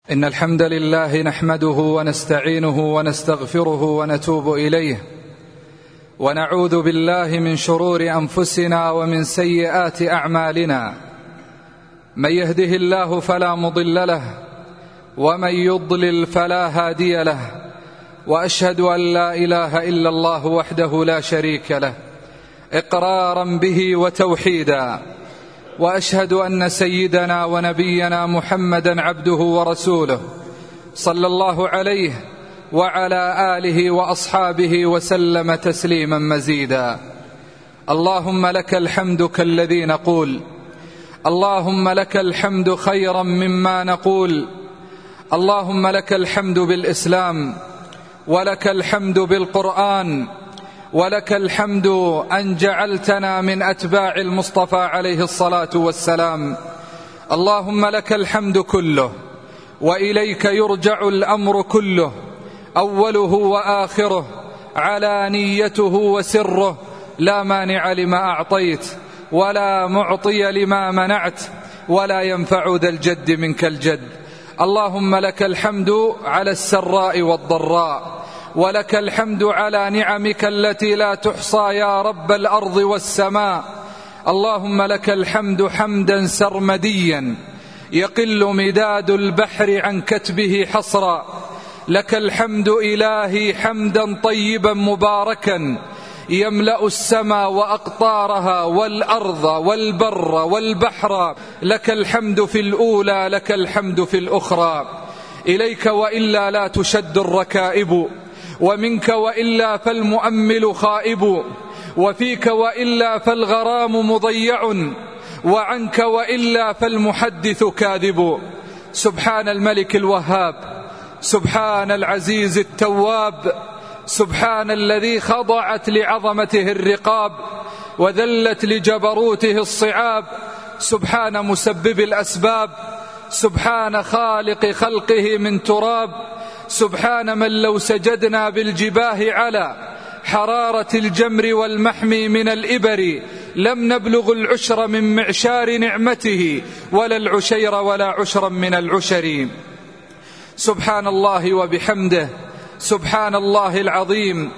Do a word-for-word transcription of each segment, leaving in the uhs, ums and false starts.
إن الحمد لله نحمده ونستعينه ونستغفره ونتوب إليه، ونعوذ بالله من شرور أنفسنا ومن سيئات أعمالنا. من يهده الله فلا مضل له، ومن يضلل فلا هادي له، وأشهد أن لا إله إلا الله وحده لا شريك له إقرارا به وتوحيدا، وأشهد أن سيدنا ونبينا محمدا عبده ورسوله صلى الله عليه وعلى آله وأصحابه وسلم تسليما مزيدا. اللهم لك الحمد كالذي نقول، اللهم لك الحمد خيرا مما نقول، اللهم لك الحمد بالإسلام، ولك الحمد بالقرآن، ولك الحمد أن جعلتنا من أتباع المصطفى عليه الصلاة والسلام. اللهم لك الحمد كله، وإليك يرجع الأمر كله، أوله وآخره، علانيته وسره، لا مانع لما أعطيت ولا معطي لما منعت، ولا ينفع ذا الجد منك الجد. اللهم لك الحمد على السراء والضراء، ولك الحمد على نعمك التي لا تحصى يا رب الأرض والسماء. اللهم لك الحمد حمدا سرمديا يقل مداد البحر عن كتبه حصرا. لك الحمد إلهي حمدا طيبا مباركا يملأ السماء وأقطارها والأرض والبر والبحر. لك الحمد في الأولى، لك الحمد في الأخرى. إليك وإلا لا تشد الركائب، ومنك وإلا فالمؤمل خائب، وفيك وإلا فالغرام مضيع، وعنك وإلا فالمحدث كاذب. سبحان الملك الوهاب، سبحان العزيز التواب، سبحان الذي خضعت لعظمته الرقاب وذلت لجبروته الصعاب. سبحان مسبب الأسباب، سبحان خالق خلقه من تراب. سبحان من لو سجدنا بالجباه على حرارة الجمر والمحمي من الإبر لم نبلغ العشر من معشار نعمته، ولا العشير ولا عشرا من العشر. سبحان الله وبحمده، سبحان الله العظيم،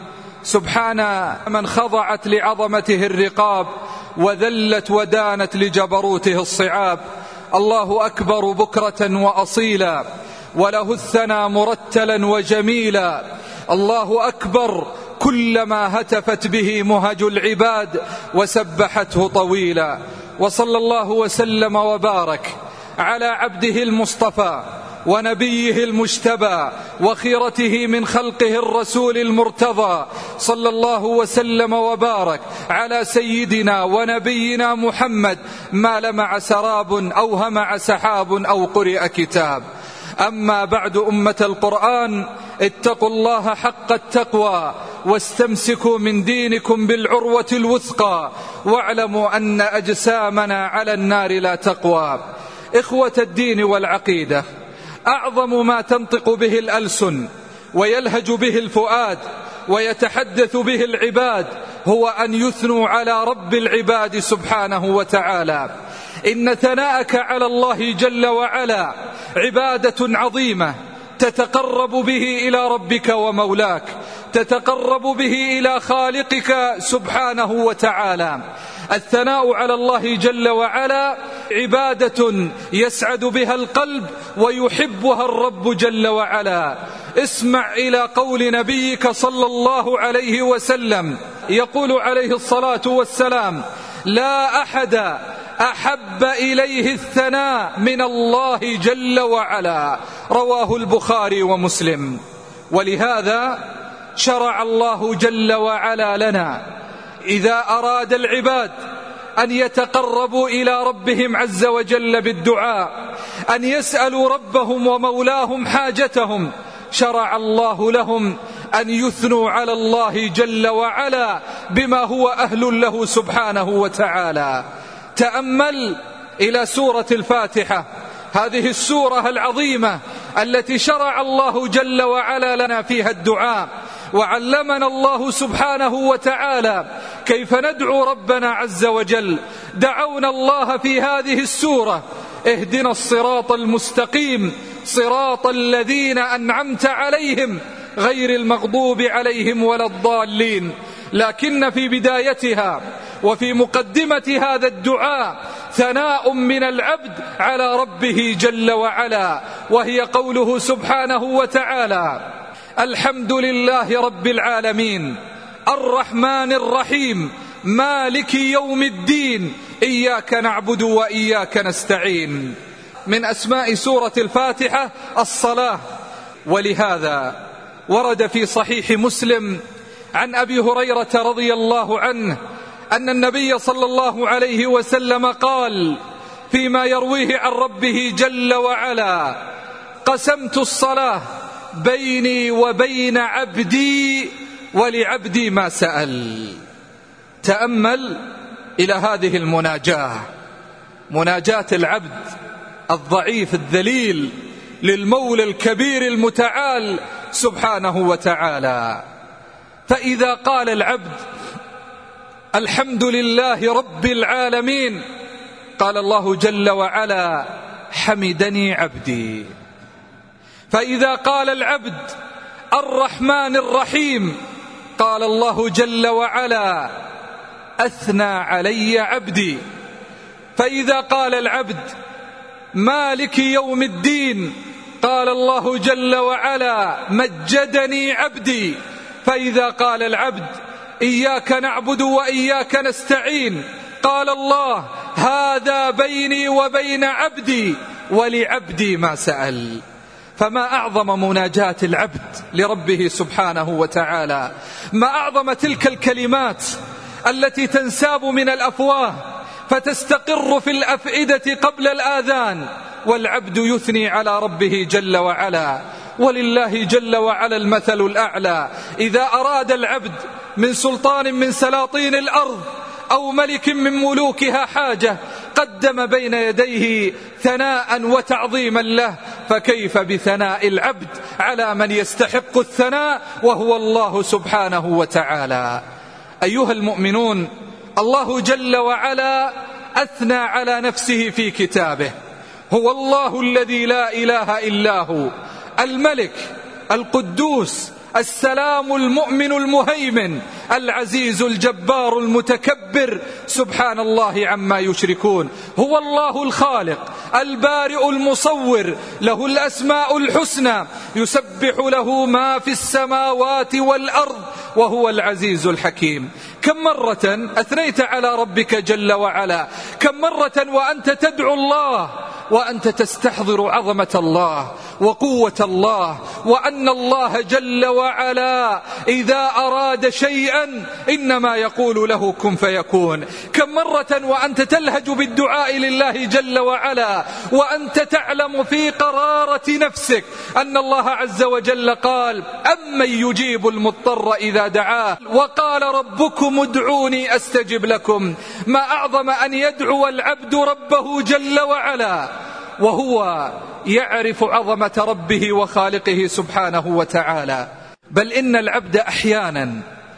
سبحان من خضعت لعظمته الرقاب وذلت ودانت لجبروته الصعاب. الله أكبر بكرة وأصيلا، وله الثنى مرتلا وجميلا. الله أكبر كلما هتفت به مهج العباد وسبحته طويلا. وصلى الله وسلم وبارك على عبده المصطفى ونبيه المجتبى وخيرته من خلقه الرسول المرتضى. صلى الله وسلم وبارك على سيدنا ونبينا محمد، ما لمع سراب أو همع سحاب أو قرئ كتاب. أما بعد، أمة القرآن، اتقوا الله حق التقوى واستمسكوا من دينكم بالعروة الوثقى، واعلموا أن أجسامنا على النار لا تقوى. إخوة الدين والعقيدة، أعظم ما تنطق به الألسن ويلهج به الفؤاد ويتحدث به العباد هو أن يثنوا على رب العباد سبحانه وتعالى. إن ثناءك على الله جل وعلا عبادة عظيمة تتقرب به إلى ربك ومولاك، تتقرب به إلى خالقك سبحانه وتعالى. الثناء على الله جل وعلا عبادة يسعد بها القلب ويحبها الرب جل وعلا. اسمع إلى قول نبيك صلى الله عليه وسلم، يقول عليه الصلاة والسلام: لا أحد أحب إليه الثناء من الله جل وعلا. رواه البخاري ومسلم. ولهذا شرع الله جل وعلا لنا إذا أراد العباد أن يتقربوا إلى ربهم عز وجل بالدعاء، أن يسألوا ربهم ومولاهم حاجتهم، شرع الله لهم أن يثنوا على الله جل وعلا بما هو أهل له سبحانه وتعالى. تأمل إلى سورة الفاتحة، هذه السورة العظيمة التي شرع الله جل وعلا لنا فيها الدعاء، وعلمنا الله سبحانه وتعالى كيف ندعو ربنا عز وجل. دعونا الله في هذه السورة: اهدنا الصراط المستقيم صراط الذين أنعمت عليهم غير المغضوب عليهم ولا الضالين. لكن في بدايتها وفي مقدمة هذا الدعاء ثناء من العبد على ربه جل وعلا، وهي قوله سبحانه وتعالى: الحمد لله رب العالمين الرحمن الرحيم مالك يوم الدين إياك نعبد وإياك نستعين. من أسماء سورة الفاتحة الصلاة، ولهذا ورد في صحيح مسلم عن أبي هريرة رضي الله عنه أن النبي صلى الله عليه وسلم قال فيما يرويه عن ربه جل وعلا: قسمت الصلاة بيني وبين عبدي ولعبدي ما سأل. تأمل إلى هذه المناجاة، مناجاة العبد الضعيف الذليل للمولى الكبير المتعال سبحانه وتعالى. فإذا قال العبد الحمد لله رب العالمين، قال الله جل وعلا: حمدني عبدي. فإذا قال العبد الرحمن الرحيم، قال الله جل وعلا: أثنى علي عبدي. فإذا قال العبد مالك يوم الدين، قال الله جل وعلا: مجدني عبدي. فإذا قال العبد إياك نعبد وإياك نستعين، قال الله: هذا بيني وبين عبدي ولعبدي ما سأل. فما أعظم مناجاة العبد لربه سبحانه وتعالى، ما أعظم تلك الكلمات التي تنساب من الأفواه فتستقر في الأفئدة قبل الآذان، والعبد يثني على ربه جل وعلا. ولله جل وعلا المثل الأعلى. إذا أراد العبد من سلطان من سلاطين الأرض أو ملك من ملوكها حاجة، قدم بين يديه ثناء وتعظيما له، فكيف بثناء العبد على من يستحق الثناء وهو الله سبحانه وتعالى. أيها المؤمنون، الله جل وعلا أثنى على نفسه في كتابه: هو الله الذي لا إله إلا هو، الملك القدوس السلام المؤمن المهيمن العزيز الجبار المتكبر، سبحان الله عما يشركون. هو الله الخالق البارئ المصور، له الأسماء الحسنى، يسبح له ما في السماوات والأرض، وهو العزيز الحكيم. كم مرة أثنيت على ربك جل وعلا، كم مرة وأنت تدعو الله وأنت تستحضر عظمة الله وقوة الله، وأن الله جل وعلا إذا أراد شيئا إنما يقول له كن فيكون. كم مرة وأنت تلهج بالدعاء لله جل وعلا وأنت تعلم في قرارة نفسك أن الله عز وجل قال: أمن يجيب المضطر إذا دعاه، وقال ربكم ادعوني أستجب لكم. ما أعظم أن يدعو العبد ربه جل وعلا وهو يعرف عظمة ربه وخالقه سبحانه وتعالى. بل إن العبد أحيانا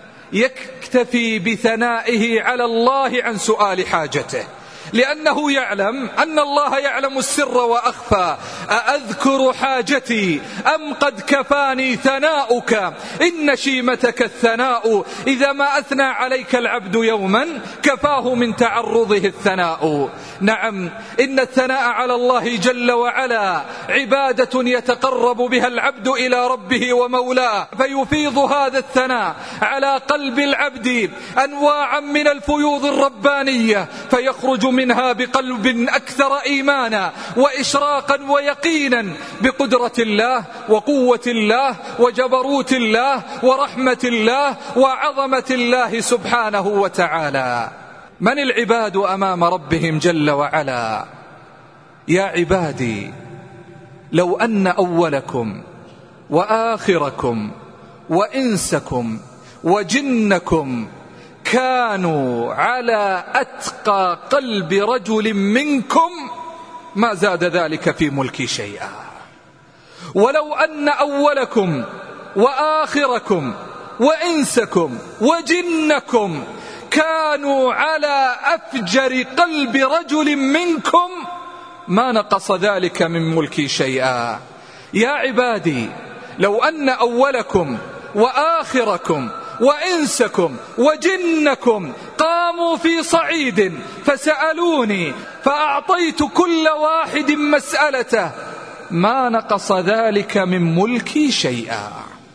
يكتفي بثنائه على الله عن سؤال حاجته، لأنه يعلم أن الله يعلم السر وأخفى. أأذكر حاجتي أم قد كفاني ثناؤك، إن شيمتك الثناء. إذا ما أثنى عليك العبد يوما كفاه من تعرضه الثناء. نعم، إن الثناء على الله جل وعلا عبادة يتقرب بها العبد إلى ربه ومولاه، فيفيض هذا الثناء على قلب العبد أنواعا من الفيوض الربانية، فيخرج منها بقلب أكثر إيمانا وإشراقا ويقينا بقدرة الله وقوة الله وجبروت الله ورحمة الله وعظمة الله سبحانه وتعالى. من العباد أمام ربهم جل وعلا؟ يا عبادي، لو أن أولكم وآخركم وإنسكم وجنكم كانوا على أتقى قلب رجل منكم ما زاد ذلك في ملكي شيئا. ولو أن أولكم وآخركم وإنسكم وجنكم كانوا على أفجر قلب رجل منكم ما نقص ذلك من ملكي شيئا. يا عبادي لو أن أولكم وآخركم وإنسكم وجنكم قاموا في صعيد فسألوني فأعطيت كل واحد مسألته ما نقص ذلك من ملكي شيئا،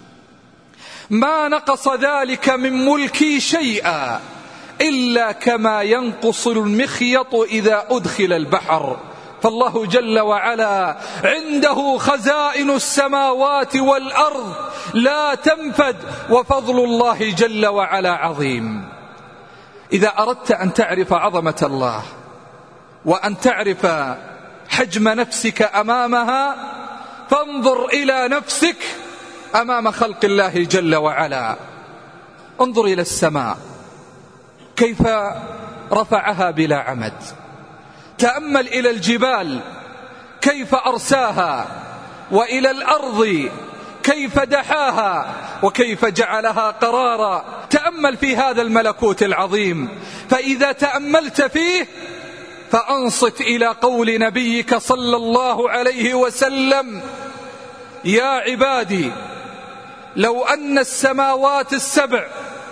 ما نقص ذلك من ملكي شيئا إلا كما ينقص المخيط إذا أدخل البحر. فالله جل وعلا عنده خزائن السماوات والأرض لا تنفد، وفضل الله جل وعلا عظيم. إذا أردت أن تعرف عظمة الله وأن تعرف حجم نفسك أمامها فانظر إلى نفسك أمام خلق الله جل وعلا. انظر إلى السماء كيف رفعها بلا عمد، تأمل إلى الجبال كيف أرساها، وإلى الأرض كيف دحاها وكيف جعلها قرارا. تأمل في هذا الملكوت العظيم، فإذا تأملت فيه فأنصت إلى قول نبيك صلى الله عليه وسلم: يا عبادي لو أن السماوات السبع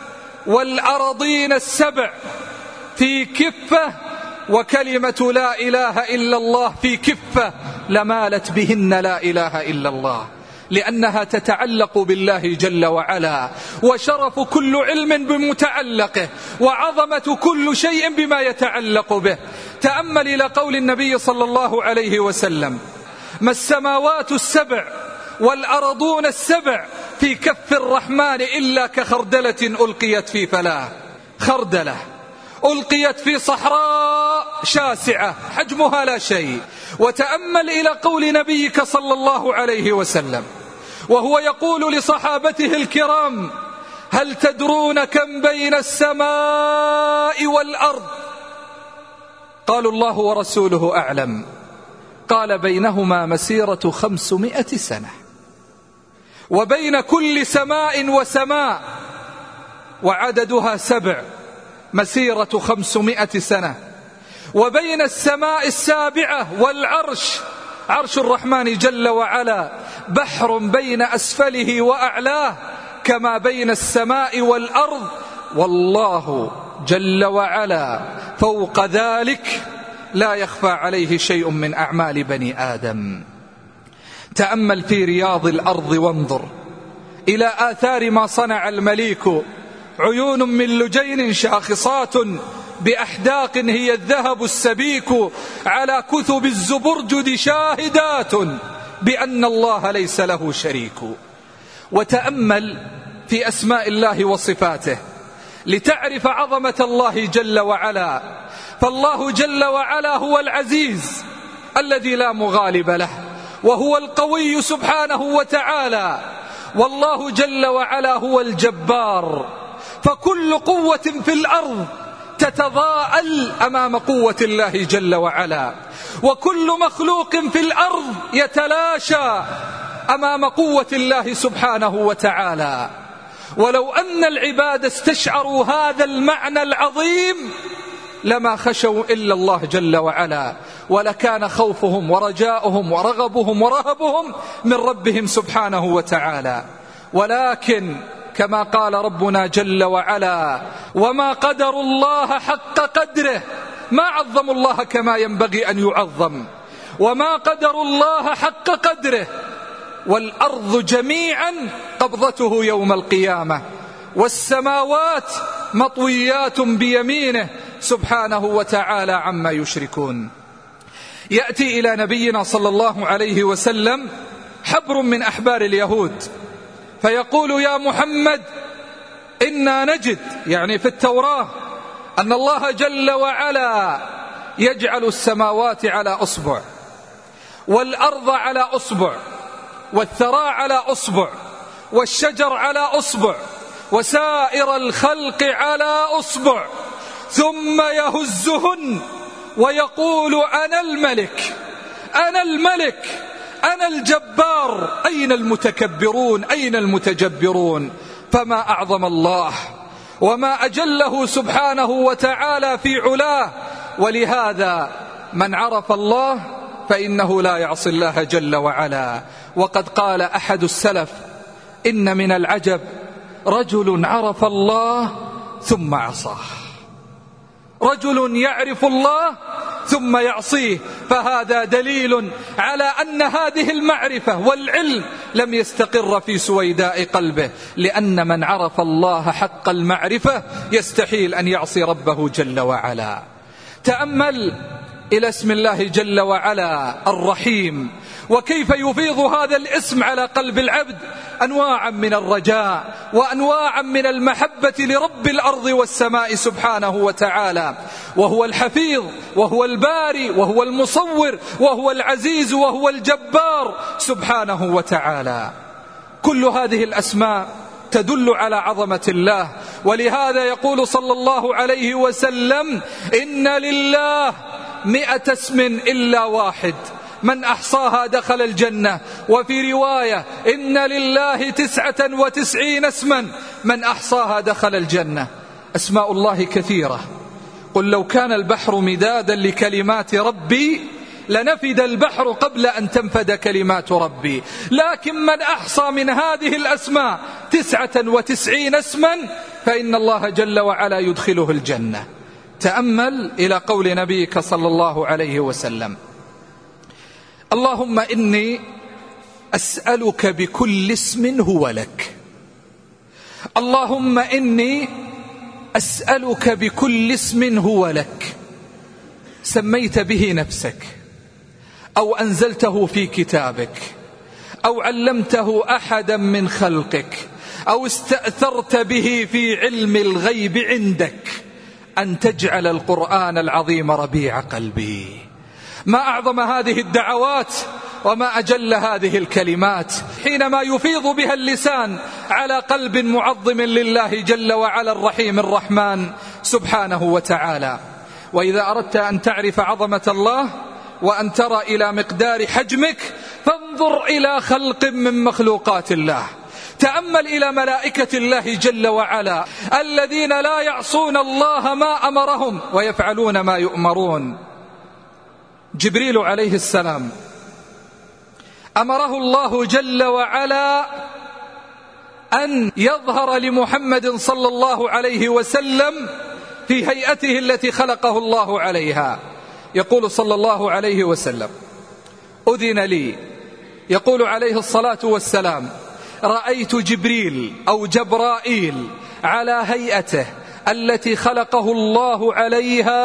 والأرضين السبع في كفة وكلمة لا إله إلا الله في كفة لمالت بهن لا إله إلا الله، لأنها تتعلق بالله جل وعلا، وشرف كل علم بمتعلقه، وعظمة كل شيء بما يتعلق به. تأمل إلى قول النبي صلى الله عليه وسلم: ما السماوات السبع والأرضون السبع في كف الرحمن إلا كخردلة ألقيت في فلاة. خردلة ألقيت في صحراء شاسعة حجمها لا شيء. وتأمل إلى قول نبيك صلى الله عليه وسلم وهو يقول لصحابته الكرام: هل تدرون كم بين السماء والأرض؟ قالوا: الله ورسوله أعلم. قال: بينهما مسيرة خمسمائة سنة، وبين كل سماء وسماء وعددها سبع مسيرة خمسمائة سنة، وبين السماء السابعة والعرش عرش الرحمن جل وعلا بحر بين أسفله وأعلاه كما بين السماء والأرض، والله جل وعلا فوق ذلك لا يخفى عليه شيء من أعمال بني آدم. تأمل في رياض الأرض وانظر إلى آثار ما صنع المليك. عيون من لجين شاخصات بأحداق هي الذهب السبيك، على كثب الزبرجد شاهدات بأن الله ليس له شريك. وتأمل في أسماء الله وصفاته لتعرف عظمة الله جل وعلا. فالله جل وعلا هو العزيز الذي لا مغالب له، وهو القوي سبحانه وتعالى، والله جل وعلا هو الجبار. فكل قوة في الأرض تتضاءل أمام قوة الله جل وعلا، وكل مخلوق في الأرض يتلاشى أمام قوة الله سبحانه وتعالى. ولو أن العباد استشعروا هذا المعنى العظيم لما خشوا إلا الله جل وعلا، ولكان خوفهم ورجاؤهم ورغبهم ورهبهم من ربهم سبحانه وتعالى. ولكن كما قال ربنا جل وعلا: وما قدر الله حق قدره، ما عظموا الله كما ينبغي أن يعظم. وما قدر الله حق قدره، والأرض جميعا قبضته يوم القيامة، والسماوات مطويات بيمينه سبحانه وتعالى عما يشركون. يأتي إلى نبينا صلى الله عليه وسلم حبر من أحبار اليهود فيقول: يا محمد، إنا نجد، يعني في التوراة، أن الله جل وعلا يجعل السماوات على أصبع، والأرض على أصبع، والثرى على أصبع، والشجر على أصبع، وسائر الخلق على أصبع، ثم يهزهن ويقول: أنا الملك، أنا الملك، أنا الجبار، أين المتكبرون، أين المتجبرون؟ فما أعظم الله وما أجله سبحانه وتعالى في علاه. ولهذا من عرف الله فإنه لا يعصي الله جل وعلا. وقد قال أحد السلف: إن من العجب رجل عرف الله ثم عصاه، رجل يعرف الله ثم يعصيه، فهذا دليل على أن هذه المعرفة والعلم لم يستقر في سويداء قلبه، لأن من عرف الله حق المعرفة يستحيل أن يعصي ربه جل وعلا. تأمل إلى اسم الله جل وعلا الرحيم، وكيف يفيض هذا الاسم على قلب العبد أنواعا من الرجاء وأنواعا من المحبة لرب الأرض والسماء سبحانه وتعالى. وهو الحفيظ، وهو الباري، وهو المصور، وهو العزيز، وهو الجبار سبحانه وتعالى. كل هذه الأسماء تدل على عظمة الله، ولهذا يقول صلى الله عليه وسلم: إن لله مئة اسم إلا واحد من أحصاها دخل الجنة. وفي رواية: إن لله تسعة وتسعين اسما من أحصاها دخل الجنة. أسماء الله كثيرة. قل لو كان البحر مدادا لكلمات ربي لنفد البحر قبل أن تنفد كلمات ربي. لكن من أحصى من هذه الأسماء تسعة وتسعين اسما فإن الله جل وعلا يدخله الجنة. تأمل إلى قول نبيك صلى الله عليه وسلم: اللهم إني أسألك بكل اسم هو لك. اللهم إني أسألك بكل اسم هو لك سميت به نفسك، أو أنزلته في كتابك، أو علمته أحدا من خلقك، أو استأثرت به في علم الغيب عندك أن تجعل القرآن العظيم ربيع قلبي. ما أعظم هذه الدعوات وما أجل هذه الكلمات حينما يفيض بها اللسان على قلب معظم لله جل وعلا الرحيم الرحمن سبحانه وتعالى. وإذا أردت أن تعرف عظمة الله وأن ترى إلى مقدار حجمك فانظر إلى خلق من مخلوقات الله. تأمل إلى ملائكة الله جل وعلا الذين لا يعصون الله ما أمرهم ويفعلون ما يؤمرون. جبريل عليه السلام أمره الله جل وعلا أن يظهر لمحمد صلى الله عليه وسلم في هيئته التي خلقه الله عليها. يقول صلى الله عليه وسلم: أذن لي، يقول عليه الصلاة والسلام: رأيت جبريل أو جبرائيل على هيئته التي خلقه الله عليها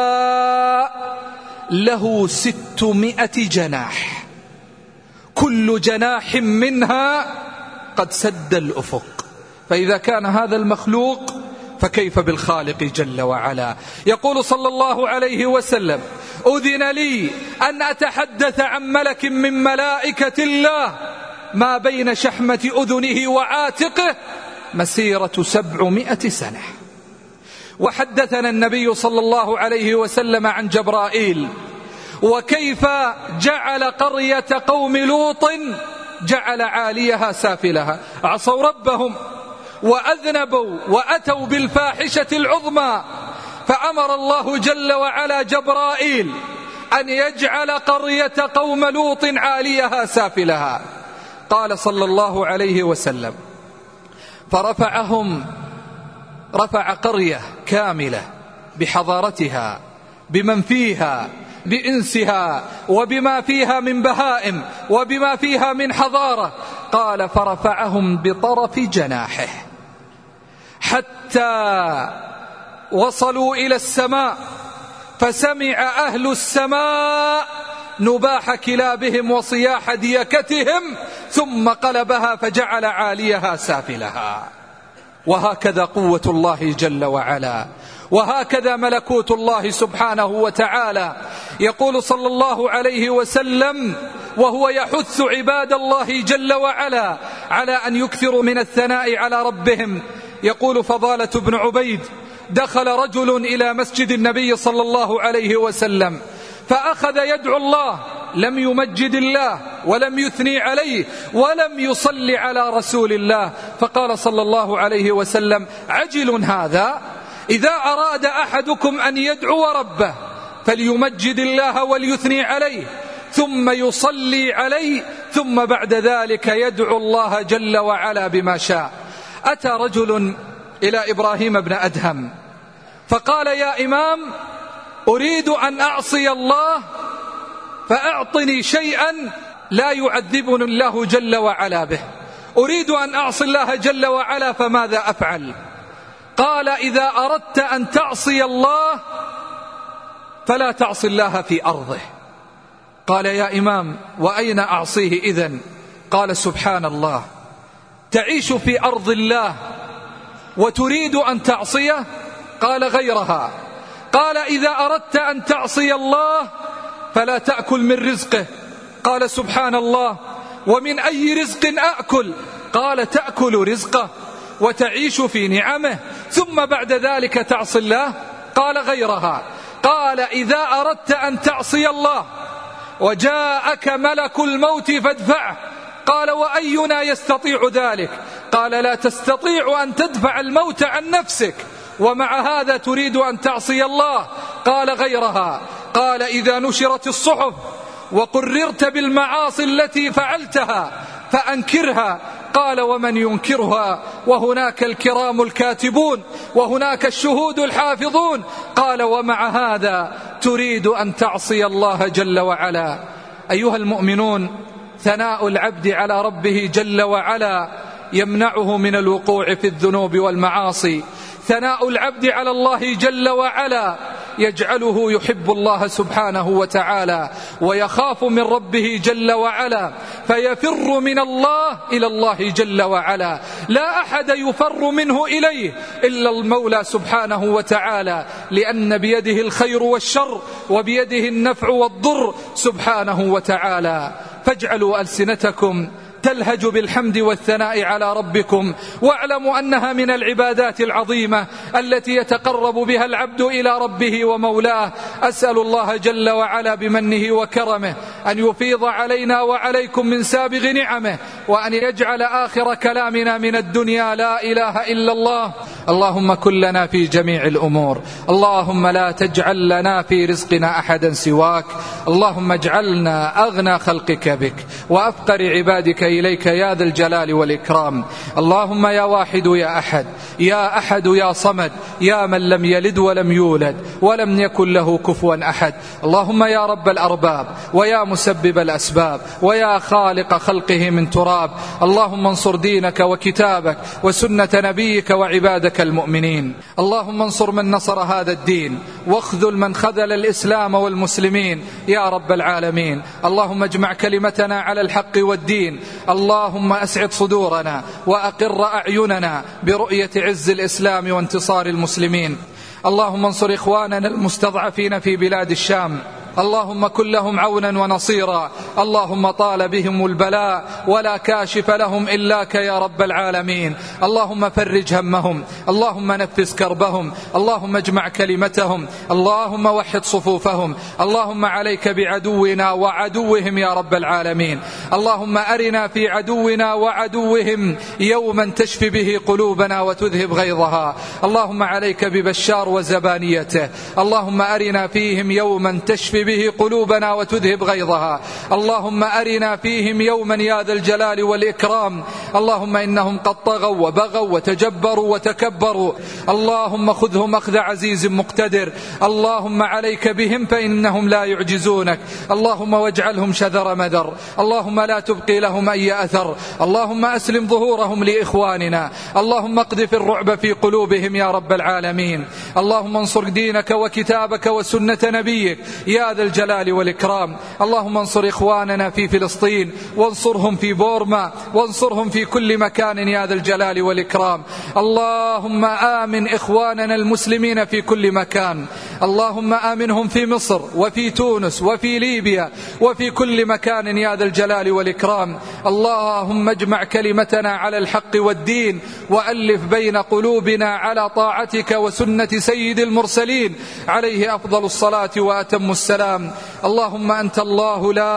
له ستمائة جناح، كل جناح منها قد سد الأفق. فإذا كان هذا المخلوق فكيف بالخالق جل وعلا؟ يقول صلى الله عليه وسلم: أذن لي أن أتحدث عن ملك من ملائكة الله ما بين شحمة أذنه وعاتقه مسيرة سبعمائة سنة. وحدثنا النبي صلى الله عليه وسلم عن جبرائيل وكيف جعل قرية قوم لوط جعل عاليها سافلها، عصوا ربهم وأذنبوا وأتوا بالفاحشة العظمى، فأمر الله جل وعلا جبرائيل أن يجعل قرية قوم لوط عاليها سافلها. قال صلى الله عليه وسلم: فرفعهم، رفع قرية كاملة بحضارتها بمن فيها بإنسها وبما فيها من بهائم وبما فيها من حضارة. قال: فرفعهم بطرف جناحه حتى وصلوا إلى السماء، فسمع أهل السماء نباح كلابهم وصياح ديكتهم ثم قلبها فجعل عاليها سافلها. وهكذا قوة الله جل وعلا، وهكذا ملكوت الله سبحانه وتعالى. يقول صلى الله عليه وسلم وهو يحث عباد الله جل وعلا على أن يكثروا من الثناء على ربهم، يقول فضالة بن عبيد: دخل رجل إلى مسجد النبي صلى الله عليه وسلم فأخذ يدعو الله، لم يمجد الله ولم يثني عليه ولم يصلي على رسول الله، فقال صلى الله عليه وسلم: عجل هذا، إذا أراد أحدكم أن يدعو ربه فليمجد الله وليثني عليه، ثم يصلي علي، ثم بعد ذلك يدعو الله جل وعلا بما شاء. أتى رجل إلى إبراهيم بن أدهم فقال: يا إمام، أريد أن أعصي الله فأعطني شيئا لا يعذبني الله جل وعلا به، أريد أن أعصي الله جل وعلا فماذا أفعل؟ قال: إذا أردت أن تعصي الله فلا تعصي الله في أرضه. قال: يا إمام، وأين أعصيه إذن؟ قال: سبحان الله، تعيش في أرض الله وتريد أن تعصيه؟ قال: غيرها. قال: إذا أردت أن تعصي الله فلا تأكل من رزقه. قال: سبحان الله، ومن أي رزق أأكل؟ قال: تأكل رزقه وتعيش في نعمه، ثم بعد ذلك تعصي الله؟ قال: غيرها. قال: إذا أردت أن تعصي الله وجاءك ملك الموت فادفعه. قال: وأينا يستطيع ذلك؟ قال: لا تستطيع أن تدفع الموت عن نفسك، ومع هذا تريد أن تعصي الله. قال: غيرها. قال: إذا نشرت الصحف وقررت بالمعاصي التي فعلتها فأنكرها. قال: ومن ينكرها وهناك الكرام الكاتبون وهناك الشهود الحافظون. قال: ومع هذا تريد أن تعصي الله جل وعلا. أيها المؤمنون، ثناء العبد على ربه جل وعلا يمنعه من الوقوع في الذنوب والمعاصي. ثناء العبد على الله جل وعلا يجعله يحب الله سبحانه وتعالى ويخاف من ربه جل وعلا، فيفر من الله إلى الله جل وعلا. لا أحد يفر منه إليه إلا المولى سبحانه وتعالى، لأن بيده الخير والشر وبيده النفع والضر سبحانه وتعالى. فاجعلوا ألسنتكم تلهج بالحمد والثناء على ربكم، واعلموا أنها من العبادات العظيمة التي يتقرب بها العبد إلى ربه ومولاه. أسأل الله جل وعلا بمنه وكرمه أن يفيض علينا وعليكم من سابغ نعمه، وأن يجعل آخر كلامنا من الدنيا لا إله إلا الله. اللهم كن لنا في جميع الأمور، اللهم لا تجعل لنا في رزقنا أحدا سواك، اللهم اجعلنا أغنى خلقك بك وأفقر عبادك إليك يا ذا الجلال والإكرام. اللهم يا واحد يا أحد، يا أحد يا صمد، يا من لم يلد ولم يولد ولم يكن له كفوا أحد. اللهم يا رب الأرباب ويا مسبب الأسباب ويا خالق خلقه من تراب، اللهم انصر دينك وكتابك وسنة نبيك وعبادك المؤمنين. اللهم انصر من نصر هذا الدين واخذل من خذل الإسلام والمسلمين يا رب العالمين. اللهم اجمع كلمتنا على الحق والدين، اللهم أسعد صدورنا وأقر أعيننا برؤية عز الإسلام وانتصار المسلمين. اللهم انصر إخواننا المستضعفين في بلاد الشام، اللهم كن لهم عونا ونصيرا. اللهم طال بهم البلاء ولا كاشف لهم إلاك يا رب العالمين. اللهم فرج همهم، اللهم نفس كربهم، اللهم اجمع كلمتهم، اللهم وحد صفوفهم. اللهم عليك بعدونا وعدوهم يا رب العالمين. اللهم أرنا في عدونا وعدوهم يوما تشفي به قلوبنا وتذهب غيظها. اللهم عليك ببشار وزبانيته، اللهم أرنا فيهم يوما تشفي به قلوبنا وتذهب غيظها. اللهم أرنا فيهم يوما يا ذا الجلال والإكرام. اللهم إنهم قد طغوا وبغوا وتجبروا وتكبروا، اللهم خذهم أخذ عزيز مقتدر. اللهم عليك بهم فإنهم لا يعجزونك، اللهم واجعلهم شذر مذر، اللهم لا تبقي لهم أي أثر. اللهم أسلم ظهورهم لإخواننا، اللهم اقذف الرعب في قلوبهم يا رب العالمين. اللهم انصر دينك وكتابك وسنة نبيك يا ذا الجلال والإكرام. اللهم انصر إخواننا في فلسطين، وانصرهم في بورما، وانصرهم في كل مكان يا ذا الجلال والإكرام. اللهم آمن إخواننا المسلمين في كل مكان، اللهم آمنهم في مصر وفي تونس وفي ليبيا وفي كل مكان يا ذا الجلال والإكرام. اللهم اجمع كلمتنا على الحق والدين، وألف بين قلوبنا على طاعتك وسنة سيد المرسلين عليه أفضل الصلاة وأتم السلام. اللهم أنت الله لا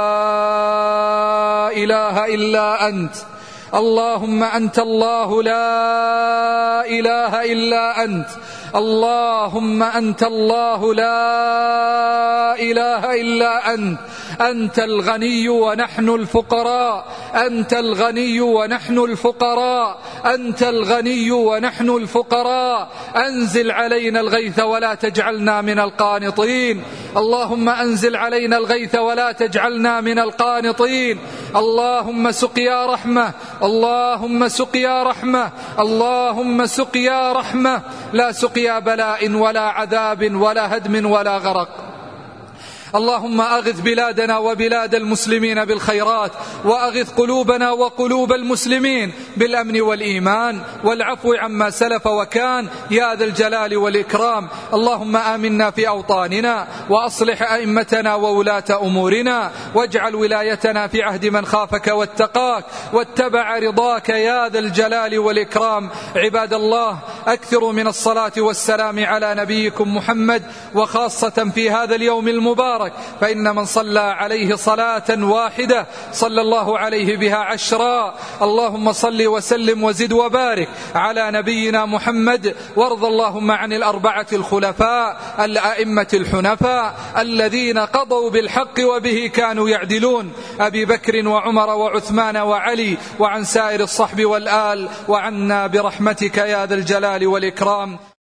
إله إلا أنت، اللهم أنت الله لا إله إلا أنت، اللهم أنت الله لا إله إلا أنت، أنت الغني ونحن الفقراء، أنت الغني ونحن الفقراء، أنت الغني ونحن الفقراء. أنزل علينا الغيث ولا تجعلنا من القانطين، اللهم أنزل علينا الغيث ولا تجعلنا من القانطين. اللهم سقيا رحمة، اللهم سقيا رحمة، اللهم سقيا رحمة، لا سقيا بلاء ولا عذاب ولا هدم ولا غرق. اللهم أغث بلادنا وبلاد المسلمين بالخيرات، وأغث قلوبنا وقلوب المسلمين بالأمن والإيمان والعفو عما سلف وكان يا ذا الجلال والإكرام. اللهم آمنا في أوطاننا، وأصلح أئمتنا وولاة أمورنا، واجعل ولايتنا في عهد من خافك واتقاك واتبع رضاك يا ذا الجلال والإكرام. عباد الله، أكثروا من الصلاة والسلام على نبيكم محمد، وخاصة في هذا اليوم المبارك، فإن من صلى عليه صلاة واحدة صلى الله عليه بها عشرا. اللهم صل وسلم وزد وبارك على نبينا محمد، وارض اللهم عن الأربعة الخلفاء الأئمة الحنفاء الذين قضوا بالحق وبه كانوا يعدلون، أبي بكر وعمر وعثمان وعلي، وعن سائر الصحب والآل، وعنا برحمتك يا ذا الجلال والإكرام.